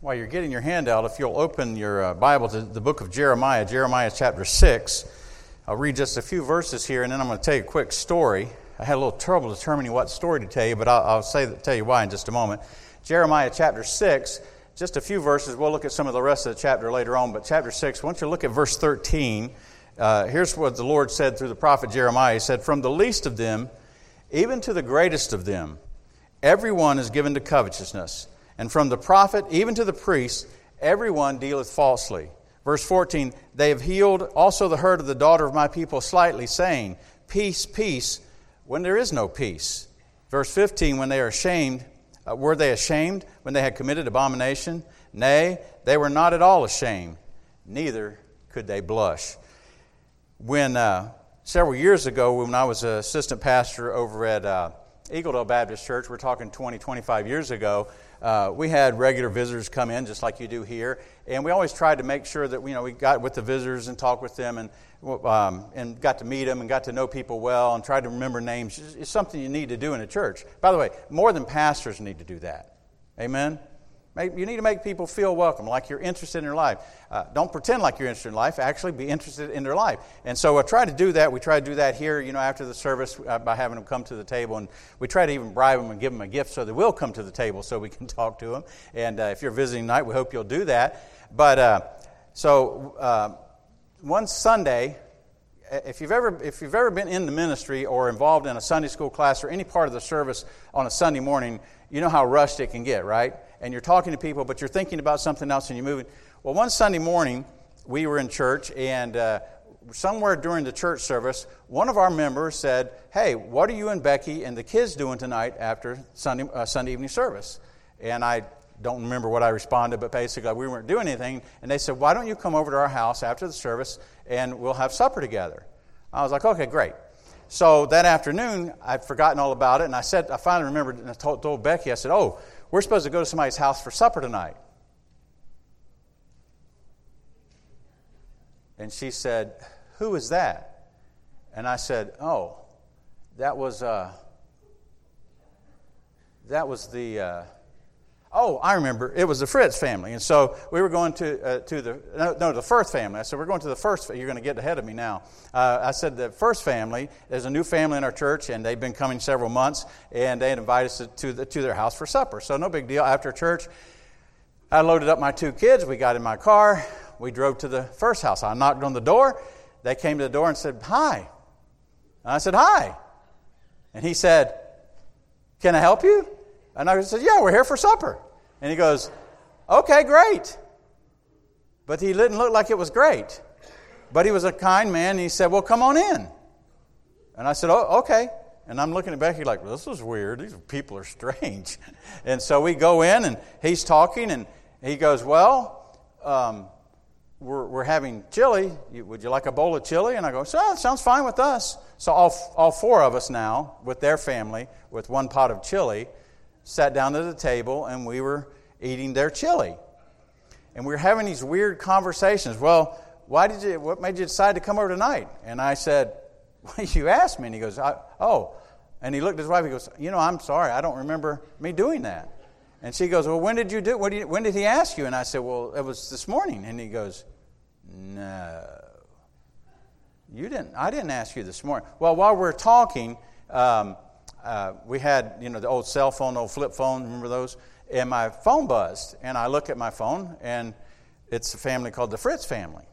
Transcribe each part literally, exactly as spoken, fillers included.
while you're getting your handout, if you'll open your uh, Bible to the book of Jeremiah, Jeremiah chapter six. I'll read just a few verses here, and then I'm going to tell you a quick story. I had a little trouble determining what story to tell you, but I'll, I'll say tell you why in just a moment. Jeremiah chapter six, just a few verses. We'll look at some of the rest of the chapter later on, but chapter six, I want you to look at verse thirteen. Uh, here's what the Lord said through the prophet Jeremiah. He said, "From the least of them, even to the greatest of them, everyone is given to covetousness. And from the prophet, even to the priest, everyone dealeth falsely." Verse fourteen, "They have healed also the hurt of the daughter of my people slightly, saying, Peace, peace, when there is no peace." Verse fifteen, "When they are ashamed, uh, were they ashamed when they had committed abomination? Nay, they were not at all ashamed, neither could they blush." When uh, several years ago, when I was an assistant pastor over at uh, Eagledale Baptist Church, we're talking twenty, twenty-five years ago, uh, we had regular visitors come in, just like you do here, and we always tried to make sure that you know we got with the visitors and talked with them and um, and got to meet them and got to know people well and tried to remember names. It's something you need to do in a church. By the way, more than pastors need to do that. Amen? You need to make people feel welcome, like you're interested in their life. Uh, don't pretend like you're interested in life. Actually, be interested in their life. And so I try to do that. We try to do that here, you know, after the service uh, by having them come to the table. And we try to even bribe them and give them a gift so they will come to the table so we can talk to them. And uh, if you're visiting tonight, we hope you'll do that. But uh, so uh, one Sunday, if you've ever if you've ever been in the ministry or involved in a Sunday school class or any part of the service on a Sunday morning, you know how rushed it can get, right? And you're talking to people, but you're thinking about something else and you're moving. Well, one Sunday morning, we were in church, and uh, somewhere during the church service, one of our members said, "Hey, what are you and Becky and the kids doing tonight after Sunday uh, Sunday evening service?" And I don't remember what I responded, but basically we weren't doing anything. And they said, "Why don't you come over to our house after the service and we'll have supper together?" I was like, "Okay, great." So that afternoon, I'd forgotten all about it, and I said, I finally remembered, and I told, told Becky, I said, "Oh, we're supposed to go to somebody's house for supper tonight." And she said, "Who is that?" And I said, "Oh, that was uh, that was the uh, oh, I remember. It was the Fritz family." And so we were going to uh, to the no, no the Firth family. I said, "We're going to the first." You're going to get ahead of me now. Uh, I said, "The First family is a new family in our church, and they've been coming several months, and they had invited us to to, the, to their house for supper. So no big deal. After church, I loaded up my two kids. We got in my car. We drove to the first house. I knocked on the door. They came to the door and said, "Hi." And I said, "Hi." And he said, "Can I help you?" And I said, "Yeah, we're here for supper." And he goes, "Okay, great." But he didn't look like it was great. But he was a kind man, and he said, "Well, come on in." And I said, "Oh, okay." And I'm looking at Becky like, "This is weird. These people are strange." And so we go in, and he's talking, and he goes, "Well, um, we're, we're having chili. Would you like a bowl of chili?" And I go, "So that sounds fine with us." So all, all four of us now, with their family, with one pot of chili, sat down at the table, and we were eating their chili. And we were having these weird conversations. "Well, why did you? What made you decide to come over tonight?" And I said, "Well, you asked me." And he goes, "Oh." And he looked at his wife. He goes, "You know, I'm sorry. I don't remember me doing that." And she goes, "Well, when did you do? What did you, when did he ask you?" And I said, "Well, it was this morning." And he goes, "No, you didn't. I didn't ask you this morning." Well, while we're talking, um, uh, we had you know the old cell phone, old flip phone. Remember those? And my phone buzzed, and I look at my phone, and it's a family called the Fritz family.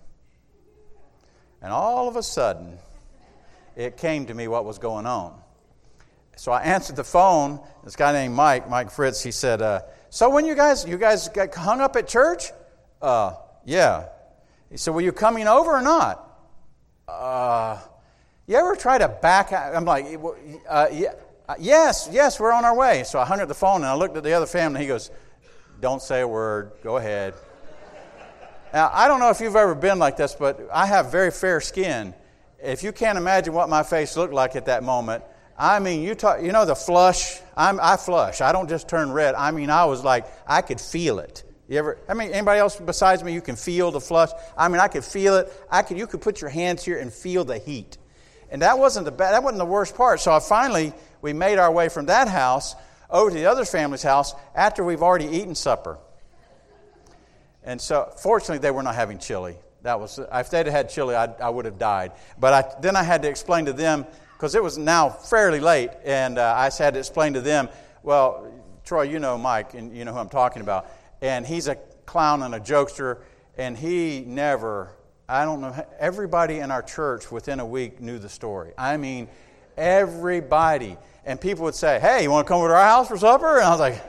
And all of a sudden, it came to me what was going on. So I answered the phone. This guy named Mike, Mike Fritz, he said, uh, "So when you guys, you guys got hung up at church?" Uh, yeah. He said, "Were you coming over or not?" Uh, you ever try to back out? I'm like, uh, yeah. Uh, yes, yes, we're on our way. So I hung up the phone, and I looked at the other family. He goes, "Don't say a word. Go ahead." Now, I don't know if you've ever been like this, but I have very fair skin. If you can't imagine what my face looked like at that moment, I mean, you talk, you know the flush? I'm, I flush. I don't just turn red. I mean, I was like, I could feel it. You ever? I mean, anybody else besides me, you can feel the flush? I mean, I could feel it. I could. You could put your hands here and feel the heat. And that wasn't the bad, that wasn't the worst part. So I finally, we made our way from that house over to the other family's house after we've already eaten supper. And so, fortunately, they were not having chili. That was if they'd had chili, I, I would have died. But I, then I had to explain to them, because it was now fairly late, and uh, I had to explain to them, well, Troy, you know Mike, and you know who I'm talking about. And he's a clown and a jokester, and he never, I don't know, everybody in our church within a week knew the story. I mean, everybody. And people would say, hey, you want to come over to our house for supper? And I was like,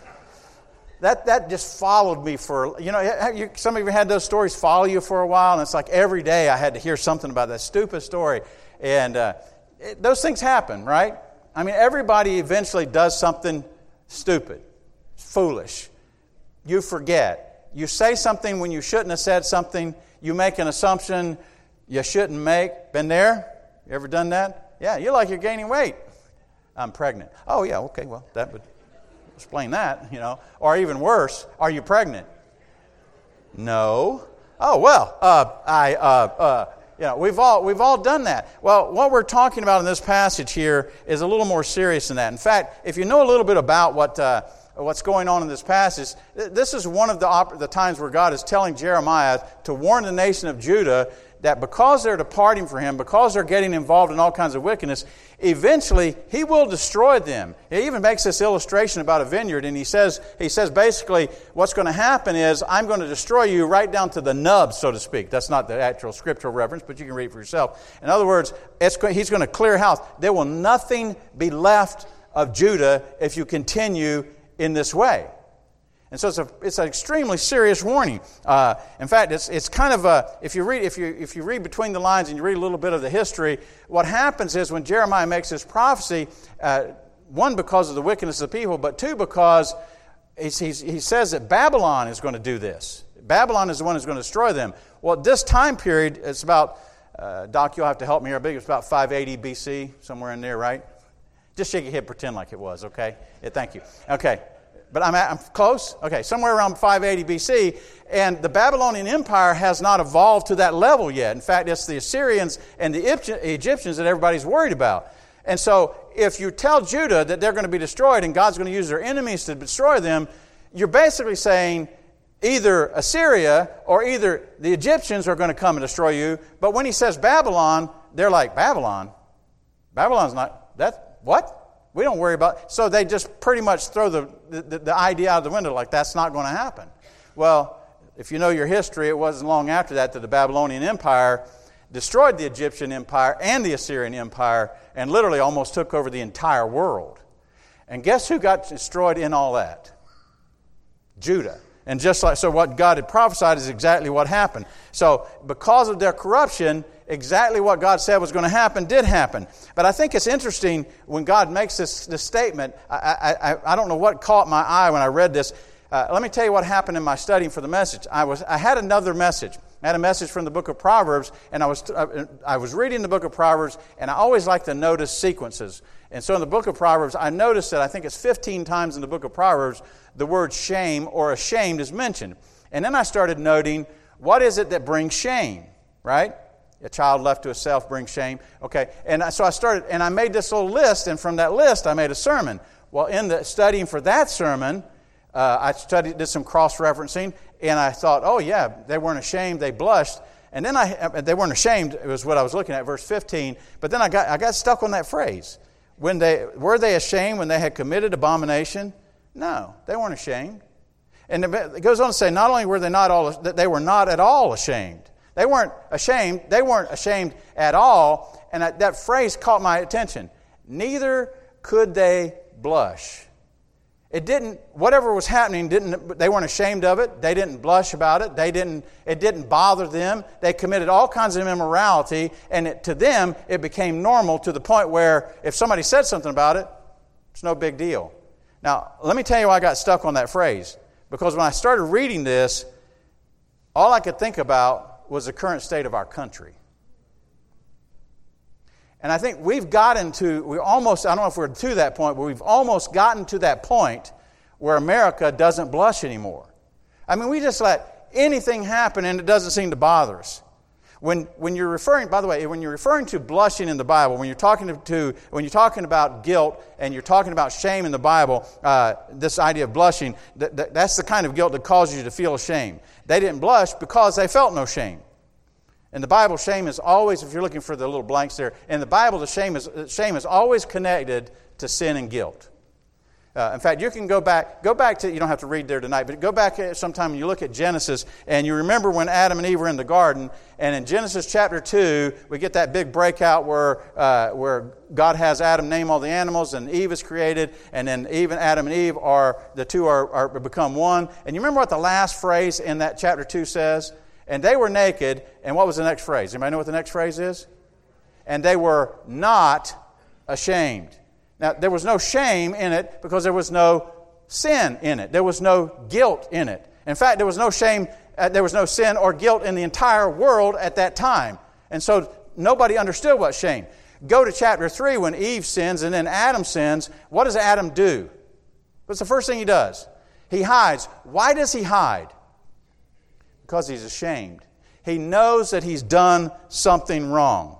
that that just followed me for, you know, you, some of you had those stories follow you for a while, and it's like every day I had to hear something about that stupid story. And uh, it, those things happen, right? I mean, everybody eventually does something stupid, foolish. You forget. You say something when you shouldn't have said something. You make an assumption you shouldn't make. Been there? You ever done that? Yeah, you're like you're gaining weight. I'm pregnant. Oh, yeah, okay, well, that would explain that, you know. Or even worse, are you pregnant? No. Oh, well, uh, I, uh, uh, you know, we've all, we've all done that. Well, what we're talking about in this passage here is a little more serious than that. In fact, if you know a little bit about what uh, what's going on in this passage, this is one of the, op- the times where God is telling Jeremiah to warn the nation of Judah that because they're departing from Him, because they're getting involved in all kinds of wickedness, eventually He will destroy them. He even makes this illustration about a vineyard, and He says, he says basically what's going to happen is I'm going to destroy you right down to the nub, so to speak. That's not the actual scriptural reference, but you can read it for yourself. In other words, it's, He's going to clear house. There will nothing be left of Judah if you continue in this way. And so it's a it's an extremely serious warning. Uh, in fact, it's it's kind of a if you read if you if you read between the lines and you read a little bit of the history, what happens is when Jeremiah makes this prophecy, uh, one because of the wickedness of the people, but two because he's, he's, he says that Babylon is going to do this. Babylon is the one who's going to destroy them. Well, at this time period, it's about uh, Doc, you'll have to help me here. I think it's about five eighty B C, somewhere in there, right? Just shake your head, pretend like it was, okay? Yeah, thank you. Okay. But I'm, at, I'm close? Okay, somewhere around five eighty B C, and the Babylonian Empire has not evolved to that level yet. In fact, it's the Assyrians and the Egyptians that everybody's worried about. And so, if you tell Judah that they're going to be destroyed and God's going to use their enemies to destroy them, you're basically saying either Assyria or either the Egyptians are going to come and destroy you. But when He says Babylon, they're like, Babylon? Babylon's not, that, what? We don't worry about it. So they just pretty much throw the, the, the idea out of the window like that's not going to happen. Well, if you know your history, it wasn't long after that that the Babylonian Empire destroyed the Egyptian Empire and the Assyrian Empire and literally almost took over the entire world. And guess who got destroyed in all that? Judah. And just like, so what God had prophesied is exactly what happened. So because of their corruption, exactly what God said was going to happen did happen. But I think it's interesting when God makes this, this statement. I, I, I don't know what caught my eye when I read this. Uh, let me tell you what happened in my studying for the message. I was I had another message. I had a message from the book of Proverbs, and I was I was reading the book of Proverbs, and I always like to notice sequences. And so in the book of Proverbs, I noticed that I think it's fifteen times in the book of Proverbs the word shame or ashamed is mentioned. And then I started noting, what is it that brings shame, right? A child left to himself brings shame. Okay, and so I started, and I made this little list, and from that list I made a sermon. Well, in the studying for that sermon, uh, I studied, did some cross-referencing, and I thought, oh yeah, they weren't ashamed, they blushed. And then I, they weren't ashamed, it was what I was looking at, verse fifteen. But then I got I got stuck on that phrase. When they were they ashamed when they had committed abomination? No, they weren't ashamed. And it goes on to say, not only were they not all, they were not at all ashamed. They weren't ashamed. They weren't ashamed at all. And that, that phrase caught my attention. Neither could they blush. It didn't, whatever was happening, didn't, they weren't ashamed of it. They didn't blush about it. They didn't, it didn't bother them. They committed all kinds of immorality. And it, to them, it became normal to the point where if somebody said something about it, it's no big deal. Now, let me tell you why I got stuck on that phrase. Because when I started reading this, all I could think about was the current state of our country. And I think we've gotten to, we almost, I don't know if we're to that point, but we've almost gotten to that point where America doesn't blush anymore. I mean, we just let anything happen and it doesn't seem to bother us. When, when you're referring, by the way, when you're referring to blushing in the Bible, when you're talking to, to when you're talking about guilt and you're talking about shame in the Bible, uh, this idea of blushing, th- th- that's the kind of guilt that causes you to feel ashamed. They didn't blush because they felt no shame. In the Bible, shame is always, if you're looking for the little blanks there, in the Bible, the shame is shame is always connected to sin and guilt. Uh, in fact, you can go back, go back to, you don't have to read there tonight, but go back sometime and you look at Genesis, and you remember when Adam and Eve were in the garden, and in Genesis chapter two, we get that big breakout where uh, where God has Adam name all the animals, and Eve is created, and then Eve and Adam and Eve are, the two are, are become one. And you remember what the last phrase in that chapter two says? And they were naked, and what was the next phrase? Anybody know what the next phrase is? And they were not ashamed. Now, there was no shame in it because there was no sin in it. There was no guilt in it. In fact, there was no shame, uh, there was no sin or guilt in the entire world at that time. And so nobody understood what shame. Go to chapter three when Eve sins and then Adam sins. What does Adam do? What's the first thing he does? He hides. Why does he hide? Because he's ashamed. He knows that he's done something wrong.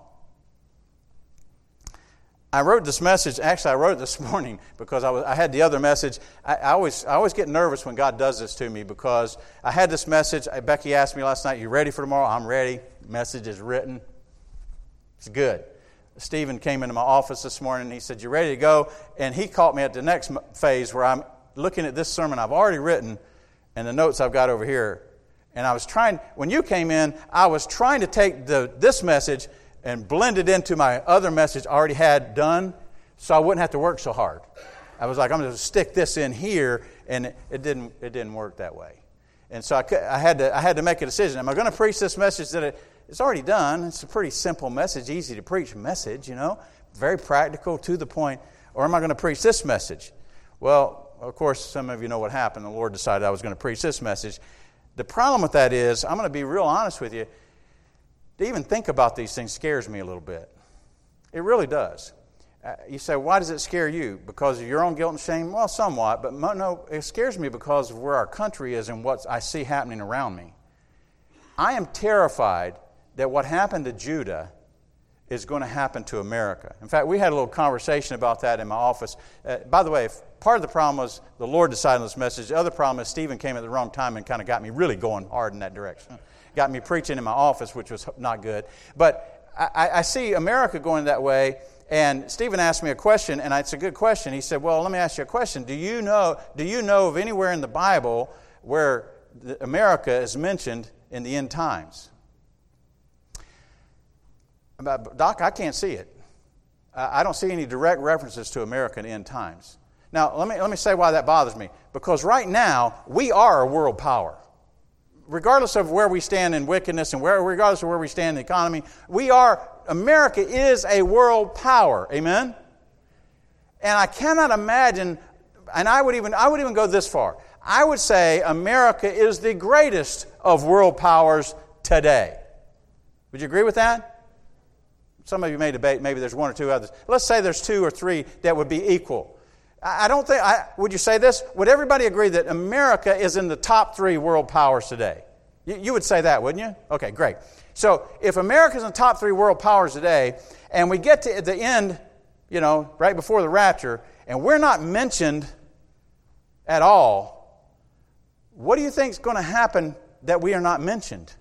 I wrote this message, actually I wrote it this morning because I, was, I had the other message. I, I, always, I always get nervous when God does this to me because I had this message. Becky asked me last night, you ready for tomorrow? I'm ready. Message is written. It's good. Stephen came into my office this morning and he said, you ready to go? And he caught me at the next phase where I'm looking at this sermon I've already written and the notes I've got over here. And I was trying, when you came in, I was trying to take the this message and blend it into my other message I already had done so I wouldn't have to work so hard. I was like, I'm going to stick this in here, and it, it didn't it didn't work that way. And so I, I had to I had to make a decision. Am I going to preach this message that it, it's already done? It's a pretty simple message, easy to preach message, you know, very practical, to the point, or am I going to preach this message? Well, of course, some of you know what happened. The Lord decided I was going to preach this message. The problem with that is, I'm going to be real honest with you, to even think about these things scares me a little bit. It really does. Uh, you say, why does it scare you? Because of your own guilt and shame? Well, somewhat, but no, it scares me because of where our country is and what I see happening around me. I am terrified that what happened to Judah is going to happen to America. In fact, we had a little conversation about that in my office. Uh, by the way, if part of the problem was the Lord decided on this message. The other problem is Stephen came at the wrong time and kind of got me really going hard in that direction. Got me preaching in my office, which was not good. But I, I see America going that way, and Stephen asked me a question, and it's a good question. He said, well, let me ask you a question. Do you know, do you know of anywhere in the Bible where America is mentioned in the end times? Doc, I can't see it. I don't see any direct references to America in the end times. Now, let me, let me say why that bothers me. Because right now, we are a world power. Regardless of where we stand in wickedness and where, regardless of where we stand in the economy, we are, America is a world power. Amen? And I cannot imagine, and I would even, I would even go this far. I would say America is the greatest of world powers today. Would you agree with that? Some of you may debate, maybe there's one or two others. Let's say there's two or three that would be equal. I don't think, I, would you say this? Would everybody agree that America is in the top three world powers today? You, you would say that, wouldn't you? Okay, great. So if America is in the top three world powers today, and we get to the end, you know, right before the rapture, and we're not mentioned at all, what do you think is going to happen that we are not mentioned?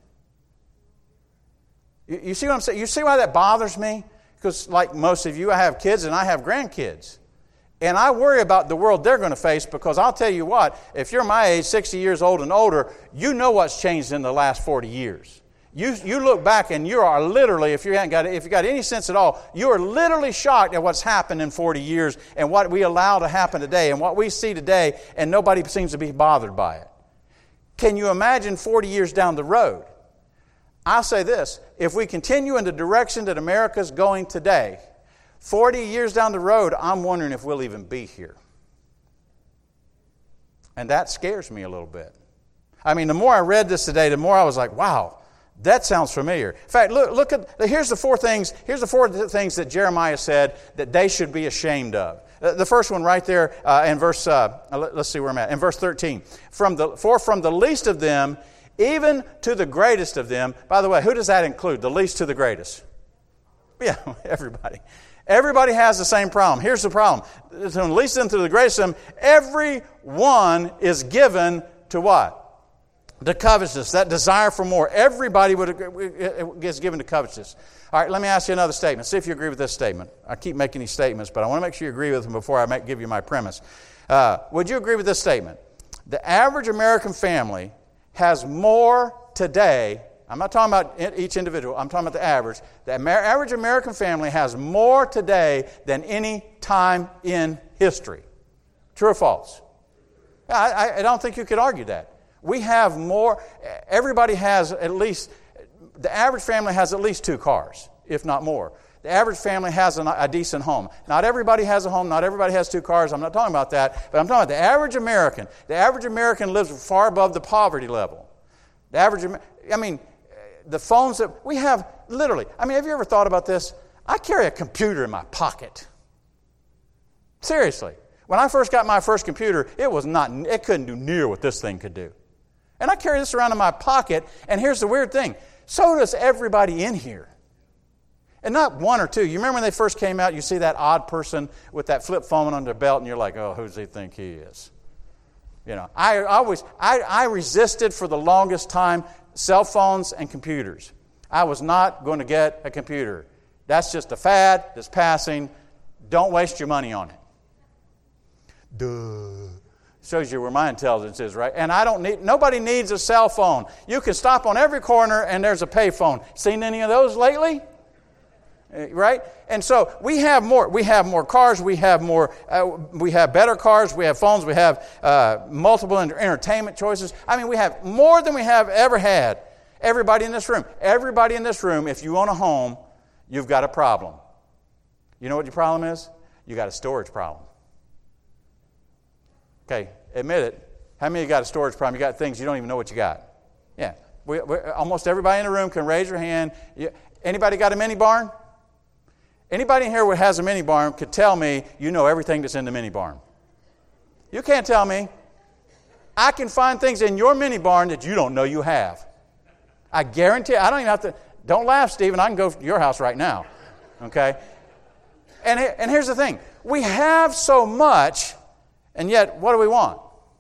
You, you see what I'm saying? You see why that bothers me? Because like most of you, I have kids and I have grandkids. And I worry about the world they're going to face because I'll tell you what, if you're my age, sixty years old and older, you know what's changed in the last forty years. You you look back and you are literally, if you haven't got if you got any sense at all, you are literally shocked at what's happened in forty years and what we allow to happen today and what we see today, and nobody seems to be bothered by it. Can you imagine forty years down the road? I'll say this, if we continue in the direction that America's going today, forty years down the road, I'm wondering if we'll even be here. And that scares me a little bit. I mean, the more I read this today, the more I was like, wow, that sounds familiar. In fact, look, look at, here's the four things, here's the four things that Jeremiah said that they should be ashamed of. The first one right there uh, in verse, uh, let's see where I'm at, in verse thirteen. From the, for from the least of them even to the greatest of them. By the way, who does that include? The least to the greatest. Yeah, everybody. Everybody has the same problem. Here's the problem. From the least of them to the greatest of them, everyone is given to what? To covetousness, that desire for more. Everybody would, gets given to covetousness. All right, let me ask you another statement. See if you agree with this statement. I keep making these statements, but I want to make sure you agree with them before I make, give you my premise. Uh, would you agree with this statement? The average American family has more today. I'm not talking about each individual. I'm talking about the average. The Amer- average American family has more today than any time in history. True or false? I, I don't think you could argue that. We have more. Everybody has at least, the average family has at least two cars, if not more. The average family has a, a decent home. Not everybody has a home. Not everybody has two cars. I'm not talking about that. But I'm talking about the average American. The average American lives far above the poverty level. The average, I mean, the phones that we have, literally. I mean, have you ever thought about this? I carry a computer in my pocket. Seriously. When I first got my first computer, it was not, it couldn't do near what this thing could do. And I carry this around in my pocket, and here's the weird thing. So does everybody in here. And not one or two. You remember when they first came out, you see that odd person with that flip phone on their belt, and you're like, oh, who does he think he is? You know, I always, I, I resisted for the longest time cell phones and computers. I was not going to get a computer. That's just a fad that's passing. Don't waste your money on it. Duh. Shows you where my intelligence is, right? And I don't need, nobody needs a cell phone. You can stop on every corner and there's a pay phone. Seen any of those lately? Right? And so we have more. We have more cars. We have more. Uh, we have better cars. We have phones. We have uh, multiple entertainment choices. I mean, we have more than we have ever had. Everybody in this room. Everybody in this room, if you own a home, you've got a problem. You know what your problem is? You got a storage problem. Okay, admit it. How many of you got a storage problem? You got things you don't even know what you got. Yeah. We, we, almost everybody in the room can raise their hand. You, anybody got a mini barn? Anybody in here who has a mini barn could tell me you know everything that's in the mini barn. You can't tell me. I can find things in your mini barn that you don't know you have. I guarantee. I don't even have to. Don't laugh, Stephen. I can go to your house right now. Okay? And, and here's the thing. We have so much, and yet what do we want?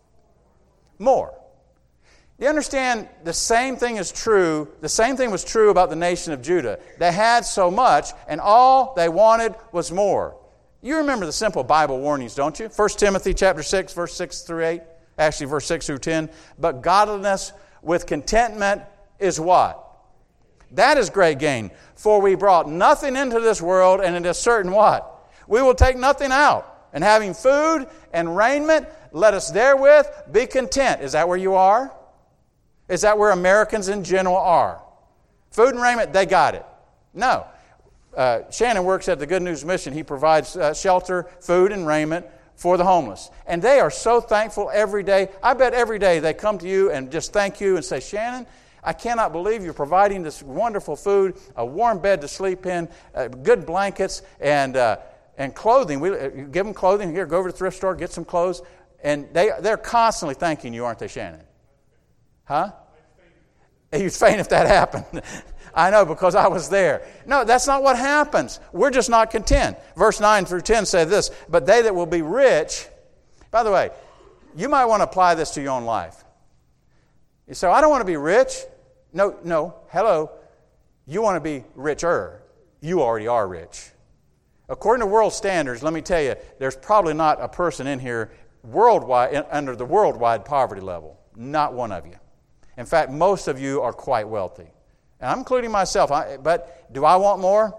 More. You understand the same thing is true, the same thing was true about the nation of Judah. They had so much, and all they wanted was more. You remember the simple Bible warnings, don't you? First Timothy chapter six, verse six through eight. Actually, verse six through ten. But godliness with contentment is what? That is great gain. For we brought nothing into this world, and it is certain what? We will take nothing out. And having food and raiment, let us therewith be content. Is that where you are? Is that where Americans in general are? Food and raiment, they got it. No. Uh, Shannon works at the Good News Mission. He provides uh, shelter, food, and raiment for the homeless. And they are so thankful every day. I bet every day they come to you and just thank you and say, Shannon, I cannot believe you're providing this wonderful food, a warm bed to sleep in, uh, good blankets, and uh, and clothing. We uh, give them clothing. Here, go over to the thrift store, get some clothes. And they, they're constantly thanking you, aren't they, Shannon? Huh? You'd faint if that happened. I know, because I was there. No, that's not what happens. We're just not content. Verse nine through ten say this, but they that will be rich. By the way, you might want to apply this to your own life. You say, I don't want to be rich. No, no, hello. You want to be richer. You already are rich. According to world standards, let me tell you, there's probably not a person in here worldwide under the worldwide poverty level. Not one of you. In fact, most of you are quite wealthy. And I'm including myself. I, but do I want more?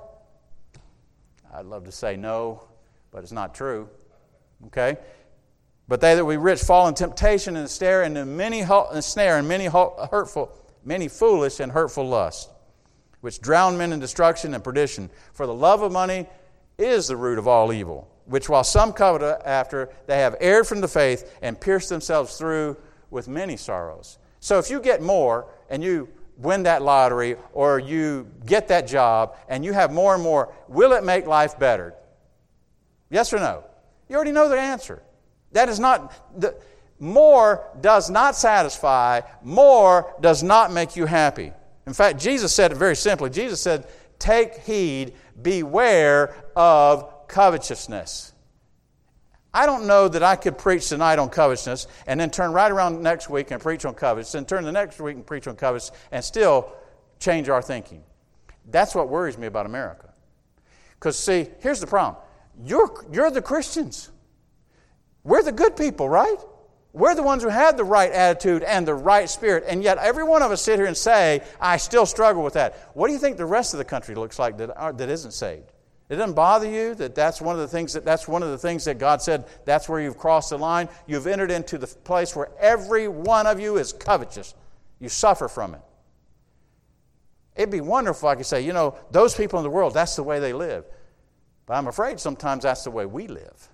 I'd love to say no, but it's not true. Okay? But they that we rich fall in temptation and snare and in many and snare and many hurtful, many foolish and hurtful lusts, which drown men in destruction and perdition. For the love of money is the root of all evil, which while some covet after, they have erred from the faith and pierced themselves through with many sorrows. So if you get more and you win that lottery or you get that job and you have more and more, will it make life better? Yes or no? You already know the answer. That is not, the, more does not satisfy. More does not make you happy. In fact, Jesus said it very simply. Jesus said, take heed, beware of covetousness. I don't know that I could preach tonight on covetousness and then turn right around next week and preach on covetousness and turn the next week and preach on covetousness and still change our thinking. That's what worries me about America. Because, see, here's the problem. You're, you're the Christians. We're the good people, right? We're the ones who have the right attitude and the right spirit. And yet every one of us sit here and say, I still struggle with that. What do you think the rest of the country looks like that, are, that isn't saved? It doesn't bother you that that's one of the things that that's one of the things that God said, that's where you've crossed the line. You've entered into the place where every one of you is covetous. You suffer from it. It'd be wonderful if I could say, you know, those people in the world, that's the way they live. But I'm afraid sometimes that's the way we live.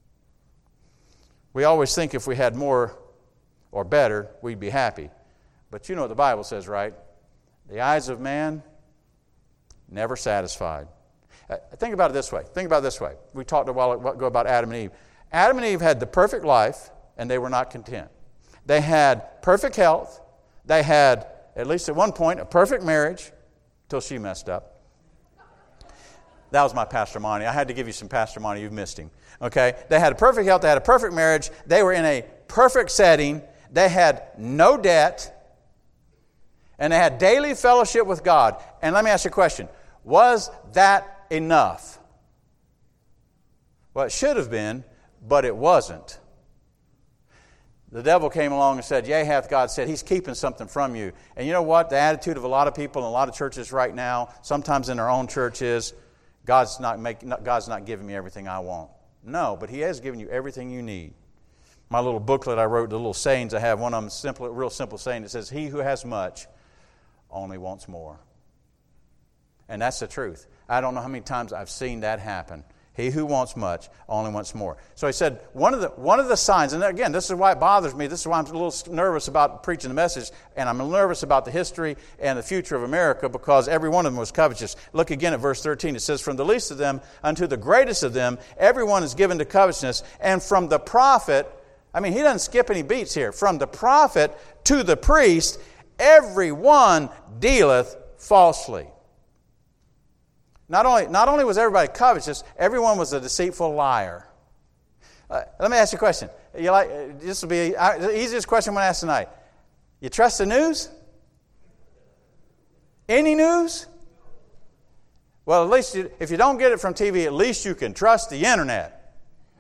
We always think if we had more or better, we'd be happy. But you know what the Bible says, right? The eyes of man never satisfied. Uh, think about it this way. Think about it this way. We talked a while ago about Adam and Eve. Adam and Eve had the perfect life, and they were not content. They had perfect health. They had, at least at one point, a perfect marriage, until she messed up. That was my Pastor Monty. I had to give you some Pastor Monty. You've missed him. Okay? They had a perfect health. They had a perfect marriage. They were in a perfect setting. They had no debt. And they had daily fellowship with God. And let me ask you a question. Was that enough? Well, it should have been, but it wasn't. The devil came along and said, yea, hath God said, he's keeping something from you. And you know what? The attitude of a lot of people in a lot of churches right now, sometimes in our own church, is God's not making, God's not giving me everything I want. No, but he has given you everything you need. My little booklet I wrote, the little sayings I have, one of them, simple, real simple saying, that says, he who has much only wants more. And that's the truth. I don't know how many times I've seen that happen. He who wants much only wants more. So he said, one of the one of the signs, and again, this is why it bothers me. This is why I'm a little nervous about preaching the message, and I'm nervous about the history and the future of America, because every one of them was covetous. Look again at verse thirteen. It says, from the least of them unto the greatest of them, everyone is given to covetousness. And from the prophet, I mean, he doesn't skip any beats here. From the prophet to the priest, every one dealeth falsely. Not only, not only was everybody covetous, everyone was a deceitful liar. Uh, let me ask you a question. You like, this will be uh, the easiest question I'm going to ask tonight. You trust the news? Any news? Well, at least you, if you don't get it from T V, at least you can trust the internet.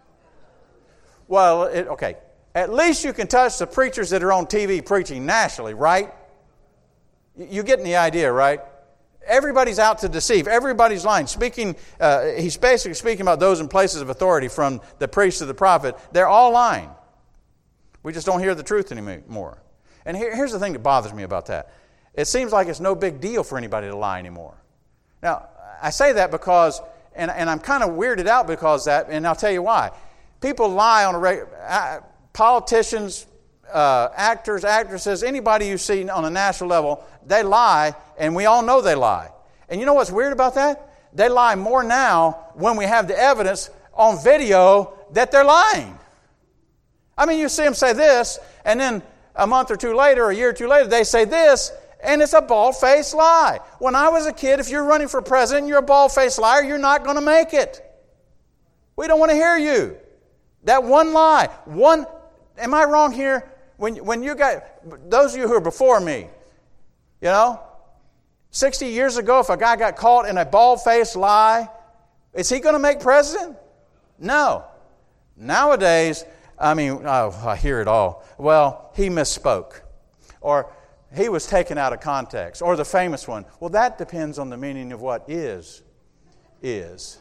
Well, it, okay. At least you can trust the preachers that are on T V preaching nationally, right? You're getting the idea, right? Everybody's out to deceive. Everybody's lying. Speaking, uh, he's basically speaking about those in places of authority, from the priest to the prophet. They're all lying. We just don't hear the truth anymore. And here, here's the thing that bothers me about that. It seems like it's no big deal for anybody to lie anymore. Now, I say that because, and, and I'm kind of weirded out because that, and I'll tell you why. People lie on a regular, uh, politicians, Uh, actors, actresses, anybody you see on a national level, they lie, and we all know they lie. And you know what's weird about that? They lie more now when we have the evidence on video that they're lying. I mean, you see them say this, and then a month or two later, or a year or two later, they say this, and it's a bald-faced lie. When I was a kid, if you're running for president and you're a bald-faced liar, you're not going to make it. We don't want to hear you. That one lie, one, am I wrong here? When when you got, those of you who are before me, you know, sixty years ago, if a guy got caught in a bald-faced lie, is he going to make president? No. Nowadays, I mean, oh, I hear it all. Well, he misspoke. Or he was taken out of context. Or the famous one. Well, that depends on the meaning of what is, is.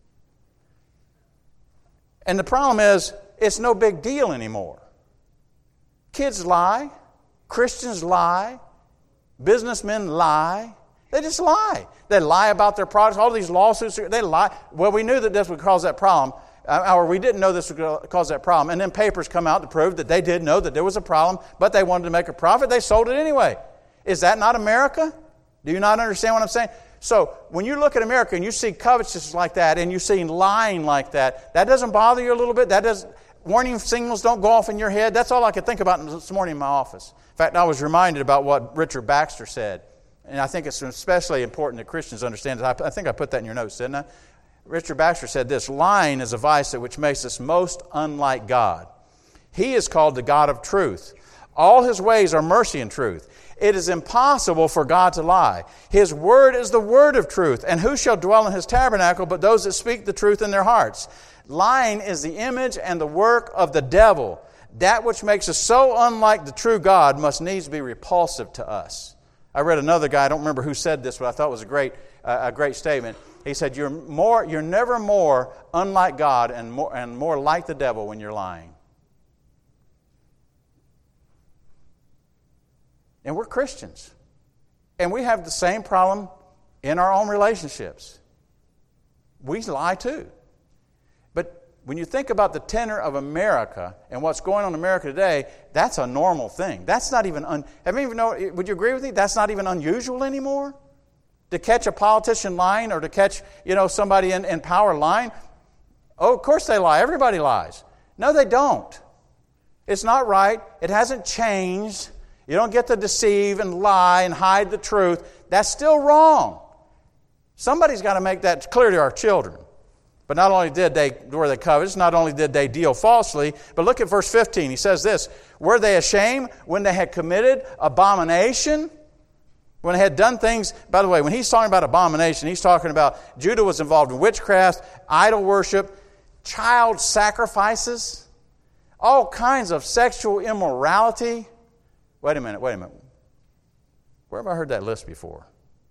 And the problem is, it's no big deal anymore. Kids lie. Christians lie. Businessmen lie. They just lie. They lie about their products. All these lawsuits, they lie. Well, we knew that this would cause that problem. Or we didn't know this would cause that problem. And then papers come out to prove that they did know that there was a problem, but they wanted to make a profit. They sold it anyway. Is that not America? Do you not understand what I'm saying? So when you look at America and you see covetousness like that and you see lying like that, that doesn't bother you a little bit? That does. warning signals don't go off in your head? That's all I could think about this morning in my office. In fact, I was reminded about what Richard Baxter said. And I think it's especially important that Christians understand it. I think I put that in your notes, didn't I? Richard Baxter said this: lying is a vice which makes us most unlike God. He is called the God of truth. All His ways are mercy and truth. It is impossible for God to lie. His word is the word of truth. And who shall dwell in His tabernacle but those that speak the truth in their hearts? Lying is the image and the work of the devil. That which makes us so unlike the true God must needs be repulsive to us. I read another guy, I don't remember who said this, but I thought it was a great, uh, a great statement. He said, you're more, you're never more unlike God and more, and more like the devil when you're lying. And we're Christians. And we have the same problem in our own relationships. We lie too. But when you think about the tenor of America and what's going on in America today, that's a normal thing. That's not even, un, have you even know, would you agree with me? That's not even unusual anymore? To catch a politician lying or to catch, you know, somebody in, in power lying? Oh, of course they lie. Everybody lies. No, they don't. It's not right. It hasn't changed. You don't get to deceive and lie and hide the truth. That's still wrong. Somebody's got to make that clear to our children. But not only did they, were they covetous, not only did they deal falsely, but look at verse fifteen. He says this: were they ashamed when they had committed abomination? When they had done things, by the way, when he's talking about abomination, he's talking about Judah was involved in witchcraft, idol worship, child sacrifices, all kinds of sexual immorality. Wait a minute, wait a minute. Where have I heard that list before?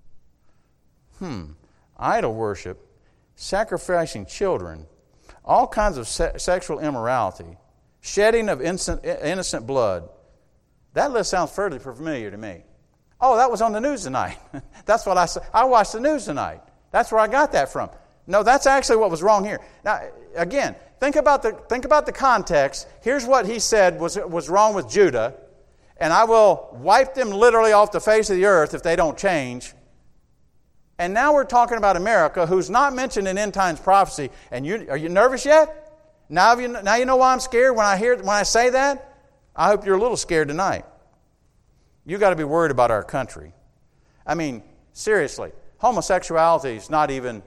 Hmm. Idol worship, sacrificing children, all kinds of se- sexual immorality, shedding of innocent, innocent blood. That list sounds fairly familiar to me. Oh, that was on the news tonight. That's what I said. I watched the news tonight. That's where I got that from. No, that's actually what was wrong here. Now, again, think about the think about the context. Here's what he said was was wrong with Judah, and I will wipe them literally off the face of the earth if they don't change. And now we're talking about America, who's not mentioned in end times prophecy. And you are you nervous yet? Now you now you know why I'm scared when I hear when I say that. I hope you're a little scared tonight. You've got to be worried about our country. I mean, seriously, homosexuality is not even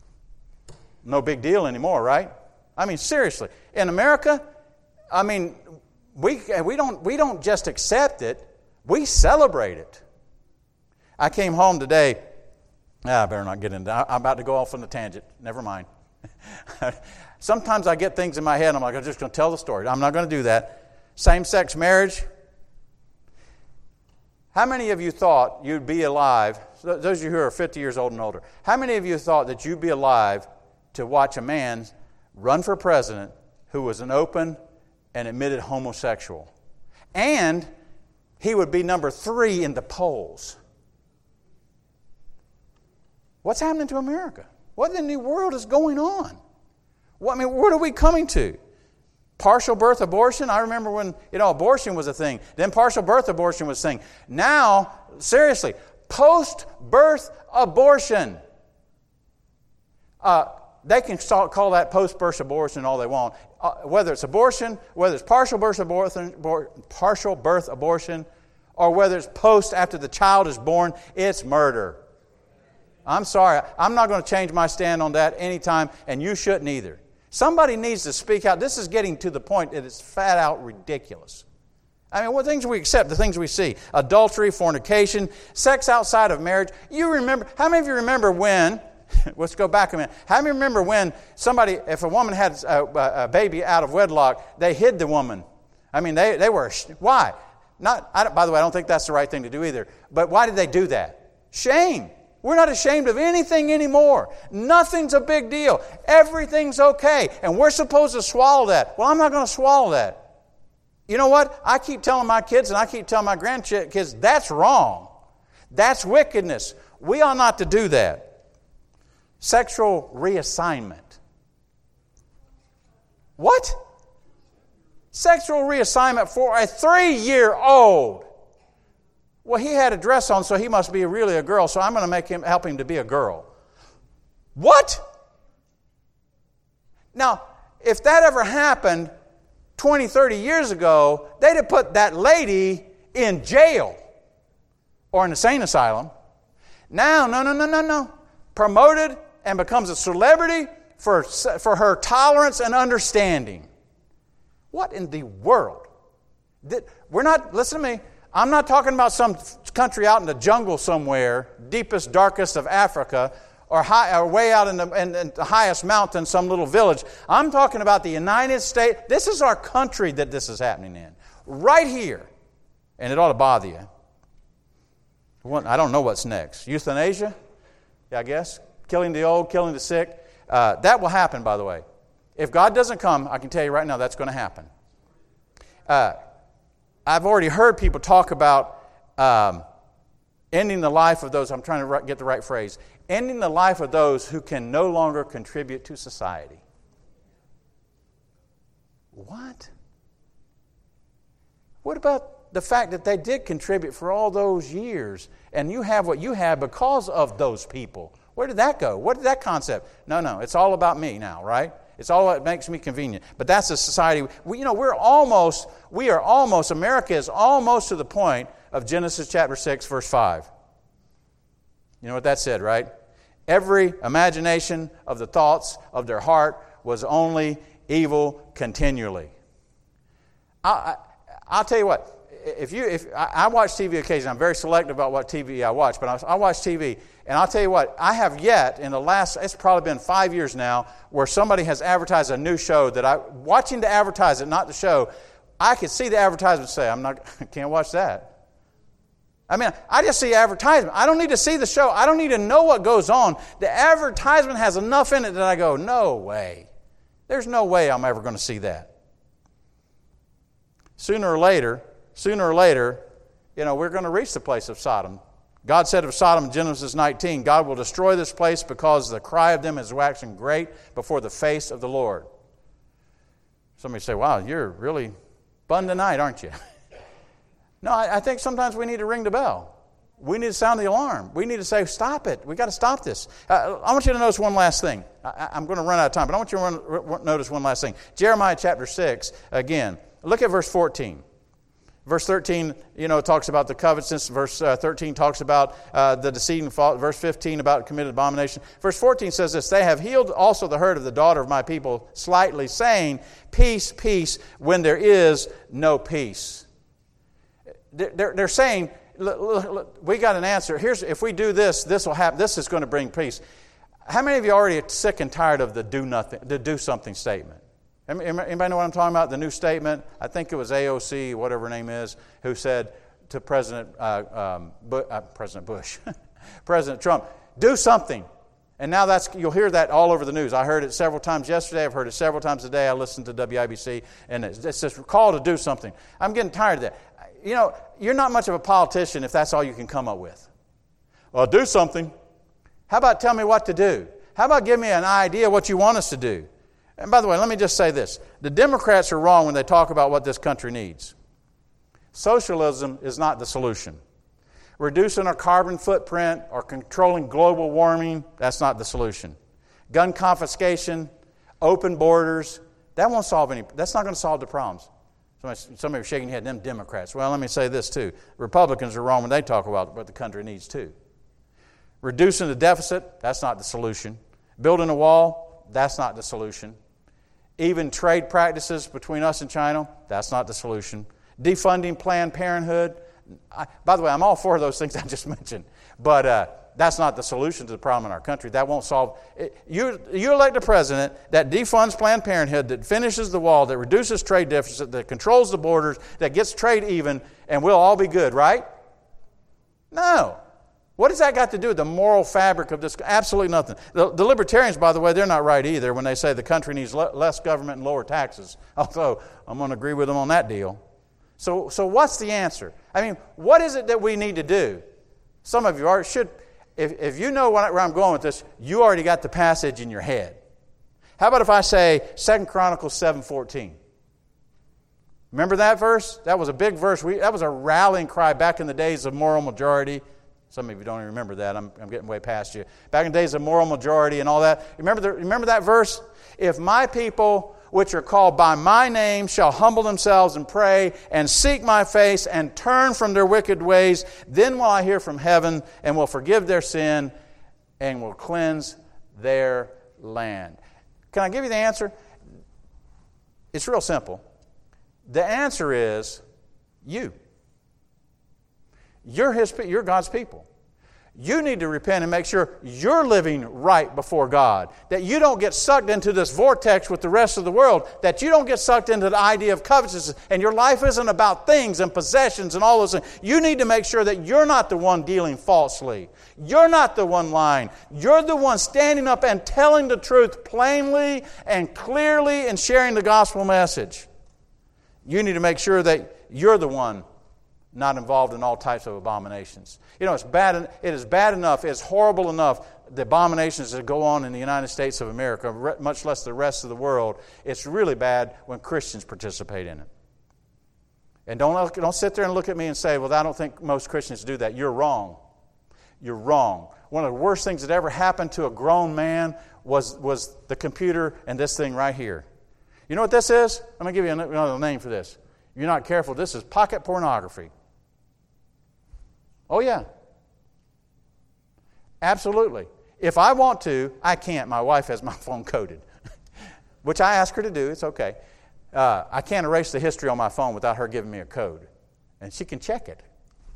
no big deal anymore, right? I mean, seriously. In America, I mean, we we don't we don't just accept it, we celebrate it. I came home today. Ah, I better not get into that. I'm about to go off on a tangent. Never mind. Sometimes I get things in my head and I'm like, I'm just going to tell the story. I'm not going to do that. Same-sex marriage. How many of you thought you'd be alive, those of you who are fifty years old and older, how many of you thought that you'd be alive to watch a man run for president who was an open and admitted homosexual? And he would be number three in the polls. What's happening to America? What in the world is going on? What, I mean, what are we coming to? Partial birth abortion? I remember when, you know, abortion was a thing. Then partial birth abortion was a thing. Now, seriously, post-birth abortion. Uh, they can call that post-birth abortion all they want. Uh, whether it's abortion, whether it's partial birth abortion, partial birth abortion, or whether it's post after the child is born, it's murder. I'm sorry. I'm not going to change my stand on that anytime, and you shouldn't either. Somebody needs to speak out. This is getting to the point that it's flat out ridiculous. I mean, what things we accept, the things we see. Adultery, fornication, sex outside of marriage. You remember, how many of you remember when, let's go back a minute. How many remember when somebody, if a woman had a, a baby out of wedlock, they hid the woman? I mean, they, they were, why? Not. I by the way, I don't think that's the right thing to do either. But why did they do that? Shame. We're not ashamed of anything anymore. Nothing's a big deal. Everything's okay. And we're supposed to swallow that. Well, I'm not going to swallow that. You know what? I keep telling my kids and I keep telling my grandkids, that's wrong. That's wickedness. We ought not to do that. Sexual reassignment. What? Sexual reassignment for a three-year-old. Well, he had a dress on, so he must be really a girl, so I'm going to make him help him to be a girl. What? Now, if that ever happened, twenty, thirty years ago, they'd have put that lady in jail or an insane asylum. Now, no, no, no, no, no. Promoted and becomes a celebrity for, for her tolerance and understanding. What in the world? We're not, listen to me, I'm not talking about some country out in the jungle somewhere, deepest, darkest of Africa, or, high, or way out in the, in, in the highest mountain, some little village. I'm talking about the United States. This is our country that this is happening in. Right here. And it ought to bother you. I don't know what's next. Euthanasia? Yeah, I guess. Killing the old, killing the sick. Uh, that will happen, by the way. If God doesn't come, I can tell you right now that's going to happen. Uh, I've already heard people talk about um, ending the life of those, I'm trying to get the right phrase, ending the life of those who can no longer contribute to society. What? What about the fact that they did contribute for all those years, and you have what you have because of those people? Where did that go? What did that concept? No, no, it's all about me now, right? It's all what makes me convenient. But that's a society. We, you know, we're almost, we are almost, America is almost to the point of Genesis chapter six, verse five. You know what that said, right? Every imagination of the thoughts of their heart was only evil continually. I, I, I'll tell you what. If you, if I, I watch T V occasionally, I'm very selective about what T V I watch, but I, I watch T V, and I'll tell you what, I have yet in the last, it's probably been five years now, where somebody has advertised a new show that I, watching to advertise it, not the show, I could see the advertisement say, I'm not, I can't watch that. I mean, I just see advertisement. I don't need to see the show. I don't need to know what goes on. The advertisement has enough in it that I go, no way. There's no way I'm ever going to see that. Sooner or later, Sooner or later, you know, we're going to reach the place of Sodom. God said of Sodom in Genesis nineteen, God will destroy this place because the cry of them is waxing great before the face of the Lord. Somebody say, wow, you're really fun tonight, aren't you? No, I, I think sometimes we need to ring the bell. We need to sound the alarm. We need to say, stop it. We've got to stop this. Uh, I want you to notice one last thing. I, I'm going to run out of time, but I want you to run, run, notice one last thing. Jeremiah chapter six, again. Look at verse fourteen. Verse thirteen, you know, talks about the covetousness. Verse uh, thirteen talks about uh, the deceit and fault. Verse fifteen about committed abomination. Verse fourteen says this, they have healed also the hurt of the daughter of my people slightly, saying, peace, peace, when there is no peace. They're, they're saying, look, look, look, we got an answer. Here's, if we do this, this will happen. This is going to bring peace. How many of you are already sick and tired of the do nothing, the do something statement? Anybody know what I'm talking about? The new statement, I think it was A O C, whatever her name is, who said to President uh, um, Bu- uh, President Bush, President Trump, do something. And now that's you'll hear that all over the news. I heard it several times yesterday. I've heard it several times today. I listened to W I B C, and it's, it's this call to do something. I'm getting tired of that. You know, you're not much of a politician if that's all you can come up with. Well, do something. How about tell me what to do? How about give me an idea what you want us to do? And by the way, let me just say this. The Democrats are wrong when they talk about what this country needs. Socialism is not the solution. Reducing our carbon footprint or controlling global warming, that's not the solution. Gun confiscation, open borders, that won't solve any, that's not going to solve the problems. Somebody, somebody was shaking your head, them Democrats. Well, let me say this too. Republicans are wrong when they talk about what the country needs too. Reducing the deficit, that's not the solution. Building a wall, that's not the solution. Even trade practices between us and China, that's not the solution. Defunding Planned Parenthood. I, by the way, I'm all for those things I just mentioned. But uh, that's not the solution to the problem in our country. That won't solve it. You, you elect a president that defunds Planned Parenthood, that finishes the wall, that reduces trade deficit, that controls the borders, that gets trade even, and we'll all be good, right? No. What has that got to do with the moral fabric of this? Absolutely nothing. The, the libertarians, by the way, they're not right either when they say the country needs le- less government and lower taxes. Although I'm going to agree with them on that deal. So, so what's the answer? I mean, what is it that we need to do? Some of you are, should, if, if you know where I'm going with this, you already got the passage in your head. How about if I say Second Chronicles seven fourteen? Remember that verse? That was a big verse. We, that was a rallying cry back in the days of moral majority. Some of you don't even remember that. I'm, I'm getting way past you. Back in the days of moral majority and all that. Remember, the, remember that verse? If my people, which are called by my name, shall humble themselves and pray and seek my face and turn from their wicked ways, then will I hear from heaven and will forgive their sin and will cleanse their land. Can I give you the answer? It's real simple. The answer is you. You're His, you're God's people. You need to repent and make sure you're living right before God. That you don't get sucked into this vortex with the rest of the world. That you don't get sucked into the idea of covetousness. And your life isn't about things and possessions and all those things. You need to make sure that you're not the one dealing falsely. You're not the one lying. You're the one standing up and telling the truth plainly and clearly and sharing the gospel message. You need to make sure that you're the one not involved in all types of abominations. You know, it's bad. It is bad enough, it's horrible enough, the abominations that go on in the United States of America, much less the rest of the world. It's really bad when Christians participate in it. And don't, don't sit there and look at me and say, well, I don't think most Christians do that. You're wrong. You're wrong. One of the worst things that ever happened to a grown man was, was the computer and this thing right here. You know what this is? I'm going to give you another name for this. You're not careful. This is pocket pornography. Oh, yeah. Absolutely. If I want to, I can't. My wife has my phone coded, which I ask her to do. It's okay. Uh, I can't erase the history on my phone without her giving me a code. And she can check it.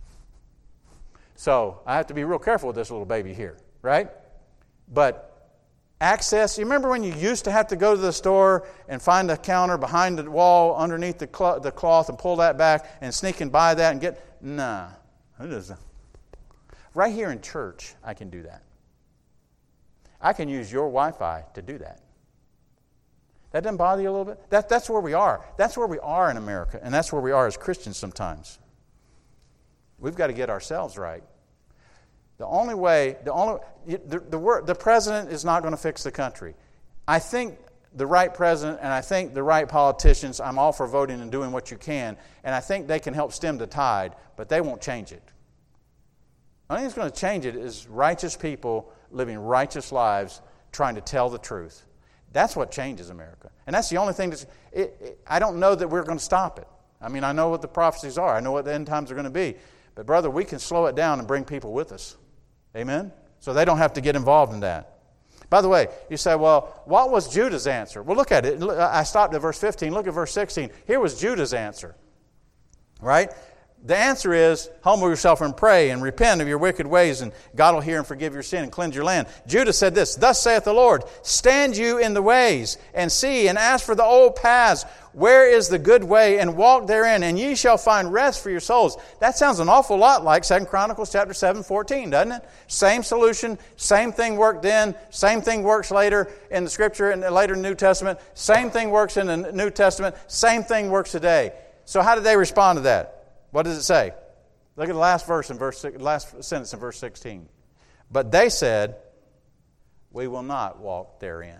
So I have to be real careful with this little baby here, right? But access, you remember when you used to have to go to the store and find a counter behind the wall underneath the, cl- the cloth and pull that back and sneak and buy that and get, nah. It isn't. Right here in church, I can do that. I can use your Wi-Fi to do that. That doesn't bother you a little bit? That, that's where we are. That's where we are in America, and that's where we are as Christians sometimes. We've got to get ourselves right. The only way, the only, the, the, the president is not going to fix the country. I think the right president and I think the right politicians, I'm all for voting and doing what you can, and I think they can help stem the tide, but they won't change it. The only thing that's going to change it is righteous people living righteous lives trying to tell the truth. That's what changes America. And that's the only thing that's, it, it, I don't know that we're going to stop it. I mean, I know what the prophecies are. I know what the end times are going to be. But brother, we can slow it down and bring people with us. Amen? So they don't have to get involved in that. By the way, you say, well, what was Judah's answer? Well, look at it. I stopped at verse fifteen. Look at verse sixteen. Here was Judah's answer. Right? The answer is, humble yourself and pray and repent of your wicked ways, and God will hear and forgive your sin and cleanse your land. Judah said this, thus saith the Lord, stand you in the ways, and see, and ask for the old paths, where is the good way, and walk therein, and ye shall find rest for your souls. That sounds an awful lot like Second Chronicles chapter seven, fourteen, doesn't it? Same solution, same thing worked then, same thing works later in the Scripture, and later in the New Testament, same thing works in the New Testament, same thing works today. So how did they respond to that? What does it say? Look at the last verse in verse last sentence in verse sixteen. But they said, we will not walk therein.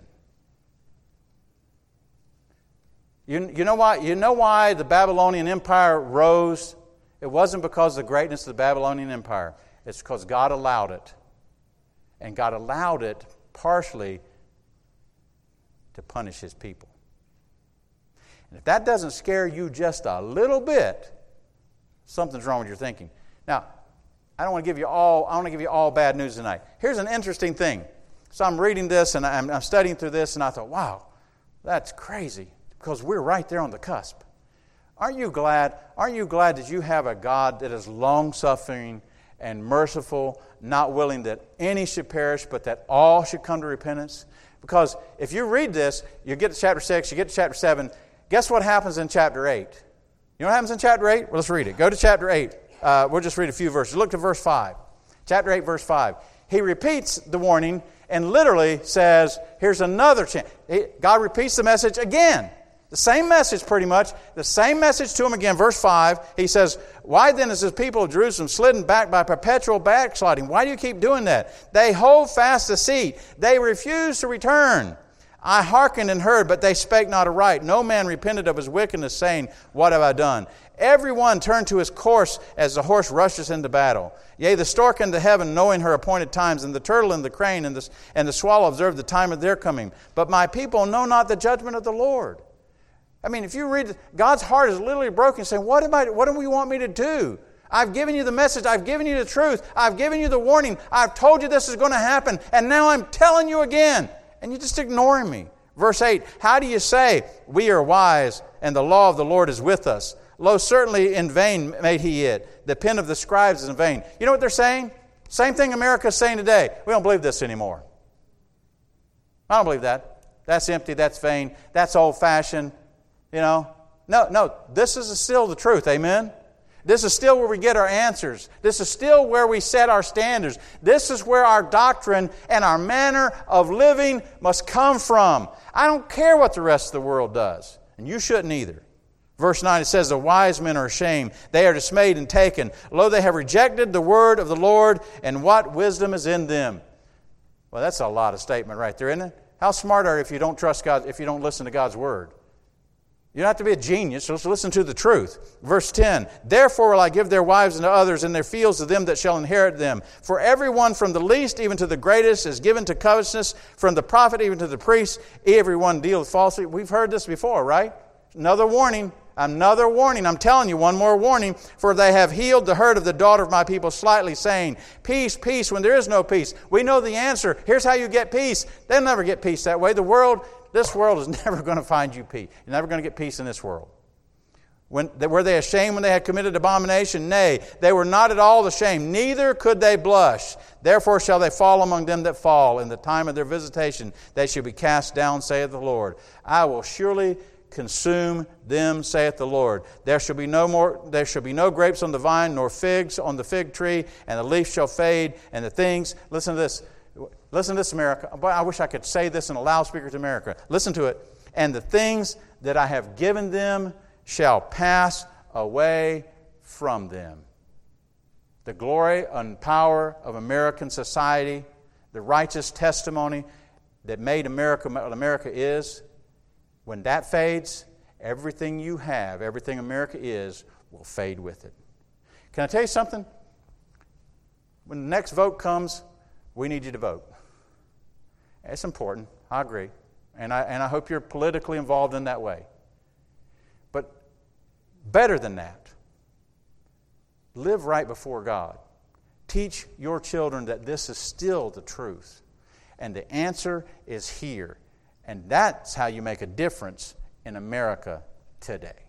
You, you know why? You know why the Babylonian Empire rose? It wasn't because of the greatness of the Babylonian Empire. It's because God allowed it. And God allowed it partially to punish His people. And if that doesn't scare you just a little bit, something's wrong with your thinking. Now, I don't want to give you all. I want to give you all bad news tonight. Here's an interesting thing. So I'm reading this and I'm, I'm studying through this, and I thought, wow, that's crazy, because we're right there on the cusp. Aren't you glad? Aren't you glad that you have a God that is long-suffering and merciful, not willing that any should perish, but that all should come to repentance? Because if you read this, you get to chapter six, you get to chapter seven. Guess what happens in chapter eight? You know what happens in chapter eight? Well, let's read it. Go to chapter eight. Uh, we'll just read a few verses. Look to verse five. Chapter eight, verse five. He repeats the warning and literally says, here's another chance. God repeats the message again. The same message pretty much. The same message to him again. Verse five, he says, why then is this people of Jerusalem slidden back by perpetual backsliding? Why do you keep doing that? They hold fast deceit. They refuse to return. I hearkened and heard, but they spake not aright. No man repented of his wickedness, saying, What have I done? Every one turned to his course as the horse rushes into battle. Yea, the stork into heaven, knowing her appointed times, and the turtle and the crane and the, and the swallow observe the time of their coming. But my people know not the judgment of the Lord. I mean, if you read, God's heart is literally broken, saying, What am I? What do you want me to do? I've given you the message. I've given you the truth. I've given you the warning. I've told you this is going to happen. And now I'm telling you again. And you're just ignoring me. Verse eight, how do you say, we are wise, and the law of the Lord is with us? Lo, certainly in vain made he it. The pen of the scribes is in vain. You know what they're saying? Same thing America is saying today. We don't believe this anymore. I don't believe that. That's empty. That's vain. That's old-fashioned. You know? No, no. This is still the truth. Amen? This is still where we get our answers. This is still where we set our standards. This is where our doctrine and our manner of living must come from. I don't care what the rest of the world does. And you shouldn't either. Verse nine, it says, The wise men are ashamed. They are dismayed and taken. Lo, they have rejected the word of the Lord, and what wisdom is in them? Well, that's a lot of statement right there, isn't it? How smart are you if you don't trust God, if you don't listen to God's word? You don't have to be a genius, just listen to the truth. Verse ten, Therefore will I give their wives unto others, and their fields to them that shall inherit them. For everyone from the least even to the greatest is given to covetousness, from the prophet even to the priest, everyone dealeth falsely. We've heard this before, right? Another warning, another warning. I'm telling you, one more warning. For they have healed the hurt of the daughter of my people slightly, saying, Peace, peace, when there is no peace. We know the answer. Here's how you get peace. They'll never get peace that way. The world... This world is never going to find you peace. You're never going to get peace in this world. When, were they ashamed when they had committed abomination? Nay, they were not at all ashamed. Neither could they blush. Therefore shall they fall among them that fall. In the time of their visitation they shall be cast down, saith the Lord. I will surely consume them, saith the Lord. There shall be no more. There shall be no grapes on the vine, nor figs on the fig tree, and the leaf shall fade, and the things. Listen to this. Listen to this, America. Boy, I wish I could say this in a loudspeaker to America. Listen to it. And the things that I have given them shall pass away from them. The glory and power of American society, the righteous testimony that made America what America is, when that fades, everything you have, everything America is, will fade with it. Can I tell you something? When the next vote comes, we need you to vote. It's important. I agree. And I, and I hope you're politically involved in that way. But better than that, live right before God. Teach your children that this is still the truth. And the answer is here. And that's how you make a difference in America today.